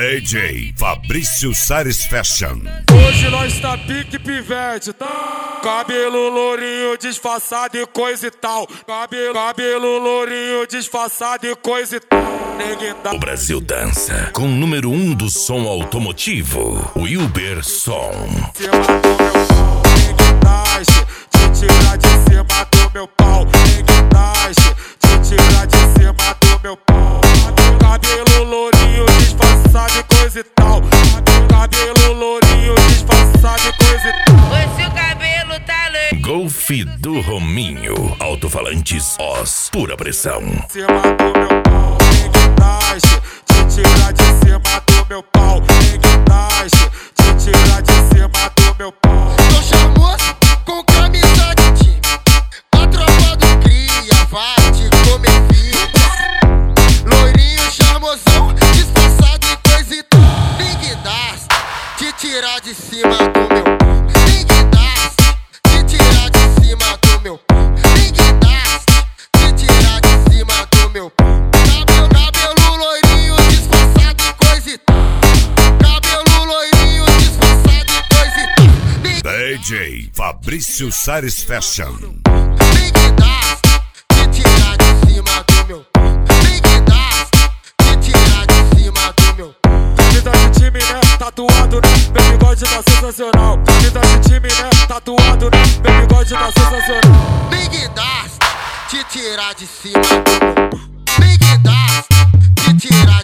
DJ Fabrício Sares Fashion. Hoje nós tá pique pivete, tá? Cabelo lourinho disfarçado e coisa e tal. Cabelo lourinho disfarçado e coisa e tal. O Brasil dança com o número 1 do som automotivo, Wilber Som. Te tirar de cima do meu pau. Te tirar de cima do meu pau. Cabelo lourinho disfarçado e coisa e tal. Cabelo lourinho disfarçado e coisa e tal. Hoje o cabelo tá louco. Golf do Rominho, alto-falantes Oz, pura pressão. Cima do meu pau. Te tirar de cima do meu pau. Te tirar de cima do meu pau. Tô charmoso com camisa de time. A tropa do cria vai te comer vida. Loirinho charmosão, disfarçado e coisa e tal. Big Das, te tirar de cima do meu pau. Big Das, te tirar de cima do meu pau. Big Das, te tirar de cima do meu pau. Cabelo loirinho disfarçado e coisa e tal. Cabelo loirinho disfarçado e coisa e tal. DJ Fabrício Sares Fashion. Big Das, te tirar de cima do meu pau. Big Das, te tirar de cima do meu pau. Camisa de time, né? Tatuado, né? Meu bigode tá sensacional. Camisa de time, né? Tatuado, né? Meu bigode tá sensacional. Big Das, te tirar de cima do meu pau. Big Das, te tirar